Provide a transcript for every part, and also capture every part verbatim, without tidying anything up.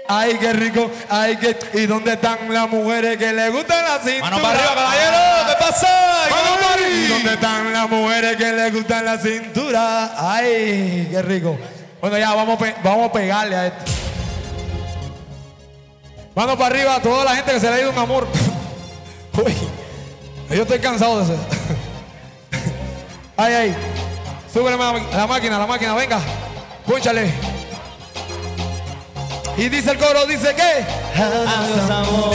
Ay, qué rico, ay, qué... ¿Y dónde están las mujeres que les gustan la cintura? Mano para arriba, caballero, ¿qué pasa? Mano para arriba. ¿Y dónde están las mujeres que les gustan la cintura? Ay, qué rico. Bueno, ya, vamos, pe vamos a pegarle a esto. Mano para arriba a toda la gente que se le ha ido un amor. Uy, yo estoy cansado de eso. Ay, ay. Súbele a la máquina, la máquina, venga. Púnchale. Y dice el coro, dice que adiós amor,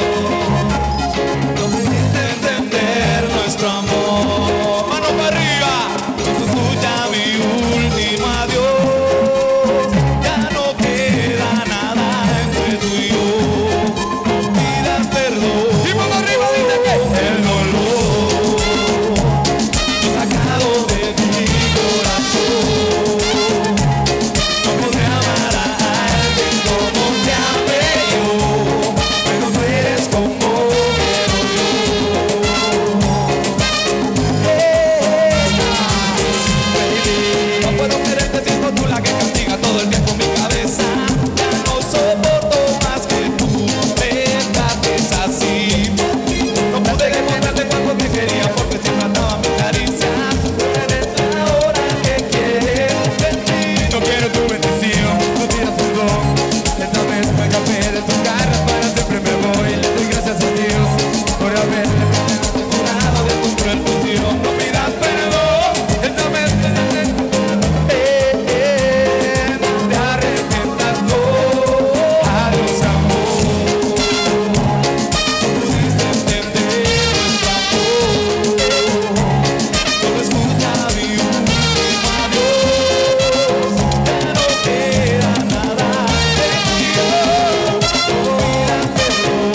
no pudiste entender nuestro amor. Mano para arriba, escucha mi último adiós. Ya no queda nada entre tú y yo. No pidas perdón. Y mano arriba dice que el dolor sacado de mi corazón. No podré amar a alguien como te amé yo, pero tú eres como quiero yo. Baby, no puedo quererte siendo tú la que castiga todo el tiempo mi cabeza. Ya no soporto más que tú me trates así. No pude detenerte cuando te quería porque siempre andaba mi caricia. Eres la hora que quiero de ti. no quiero tu bendición, no tienes perdón. Esta vez me escapé de tu cara, para siempre me voy. Le doy gracias a Dios por haberme curado de tu cruel pasión. No pidas perdón. esta vez me Eh, eh, no te arrepientas, no. Adiós amor, pudiste entender nuestro amor. Solo escucha mi último adiós. Ya no queda nada de ti. No pidas perdón.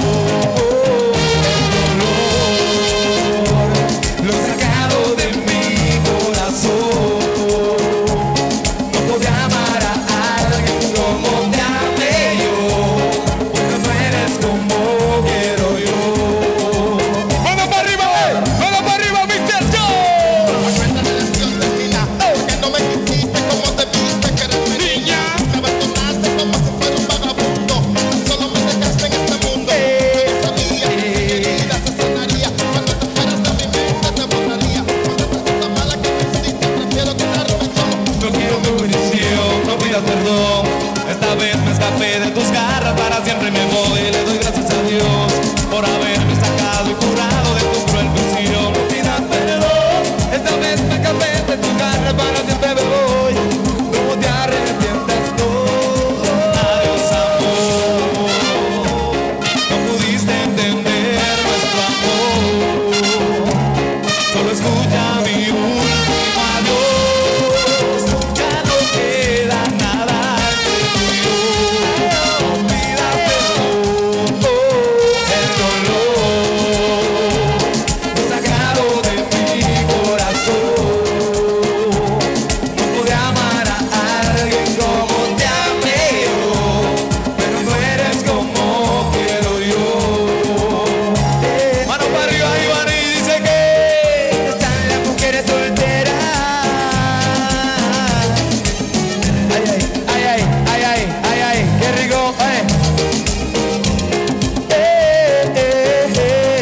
El dolor lo sacado de mi corazón. No podía amar a alguien como te amé yo, porque no eres como quiero yo. ¡Mano para arriba, eh! ¡Mano para arriba, mister Joe! Cuenta de lección de mina, porque no me quisiste como te viste que eres mi niña. Me abandonaste como si fuera un vagabundo, solo me dejaste en este mundo. Yo sabía que mi herida se sanaría, cuando te fueras de mi mente te borraría. Cuando esta cosa mala que me hiciste, prefiero quedarme solo. No quiero tu bendición, no pidas perdón. Esta vez me escapé de tus garras, para siempre me voy. Le doy gracias a Dios por haberme sacado y curado de tu cruel prisión. No pidas perdón. Esta vez me escapé de tus garras, para siempre me voy. No te arrepientas, no. Adiós amor, no pudiste entender nuestro amor. Solo escucha mi último adiós. Ya no queda nada entre tú y yo. No pidas perdón. El dolor sacado de mi corazón. No pude amar a alguien como te amé yo, pero no eres como quiero yo. Mano para arriba, Iván, y dice que están las mujeres solteras. Ay, ay, ay, ay, ay, ay, ay, ay, qué rico, ay. Eh, eh, eh,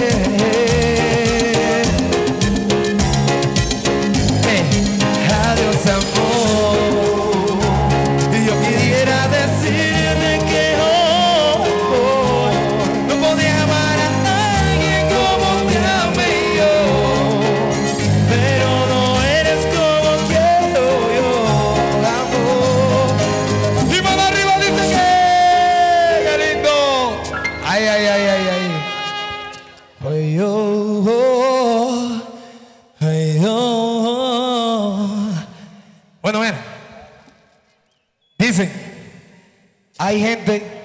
eh. Eh, adiós amor, y yo quisiera decirte que hoy no podía amar a alguien como te amé yo, pero no eres como quiero yo, amor. Y mano arriba dice que qué lindo. Ay, ay, ay, ay, ay. Ay, oh, oh, ay, oh. Bueno, mira. Dice, hay gente